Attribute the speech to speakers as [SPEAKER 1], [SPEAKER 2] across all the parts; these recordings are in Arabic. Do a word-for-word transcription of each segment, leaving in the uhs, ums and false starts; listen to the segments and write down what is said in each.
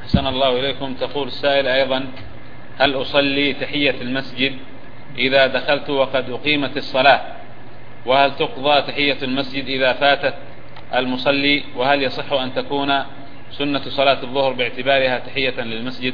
[SPEAKER 1] أحسن الله إليكم. تقول السائل أيضا: هل أصلي تحية المسجد إذا دخلت وقد أقيمت الصلاة؟ وهل تقضى تحية المسجد إذا فاتت المصلي؟ وهل يصح أن تكون سنة صلاة الظهر باعتبارها تحية للمسجد؟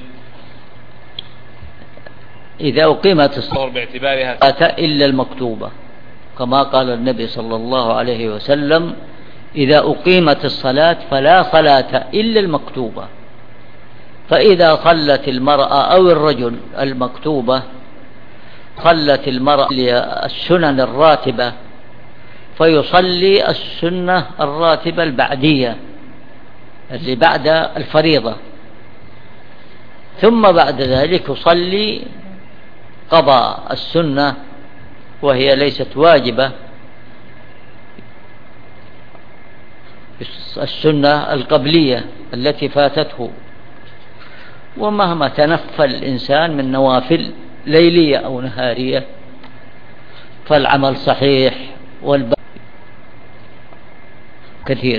[SPEAKER 2] إذا أقيمت الصلاة باعتبارها إلا المكتوبة، كما قال النبي صلى الله عليه وسلم: إذا أقيمت الصلاة فلا صلاة إلا المكتوبة. فإذا صلت المرأة أو الرجل المكتوبة، صلت المرأة السنن الراتبة فيصلي السنة الراتبة البعدية اللي بعد الفريضة، ثم بعد ذلك يصلي قضاء السنة وهي ليست واجبة، السنة القبلية التي فاتته. ومهما تنفل الإنسان من نوافل ليلية أو نهارية فالعمل صحيح والباقي كثير.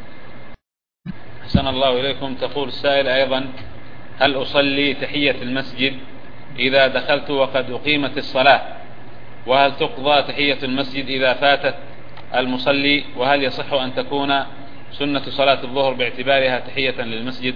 [SPEAKER 1] أحسن الله إليكم. تقول السائل أيضا: هل أصلي تحية المسجد إذا دخلت وقد أقيمت الصلاة؟ وهل تقضى تحية المسجد إذا فاتت المصلي؟ وهل يصح أن تكون سنة صلاة الظهر باعتبارها تحية للمسجد؟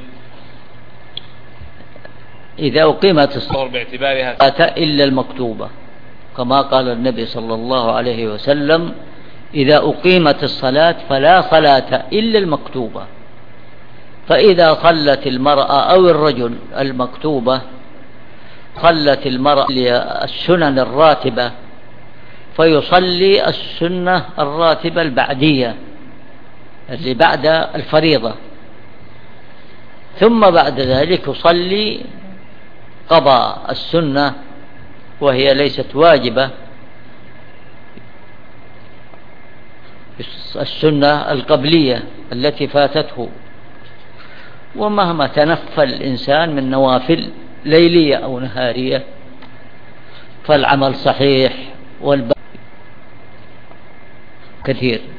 [SPEAKER 2] إذا أقيمت الصلاة
[SPEAKER 1] باعتبارها
[SPEAKER 2] إلا المكتوبة، كما قال النبي صلى الله عليه وسلم: إذا أقيمت الصلاة فلا صلاة إلا المكتوبة. فإذا صلت المرأة أو الرجل المكتوبة، صلت المرأة السنن الراتبة فيصلي السنة الراتبة البعدية اللي بعد الفريضة، ثم بعد ذلك يصلي قضاء السنة وهي ليست واجبة، السنة القبلية التي فاتته. ومهما تنفل الإنسان من نوافل ليلية أو نهارية فالعمل صحيح والباقي كثير.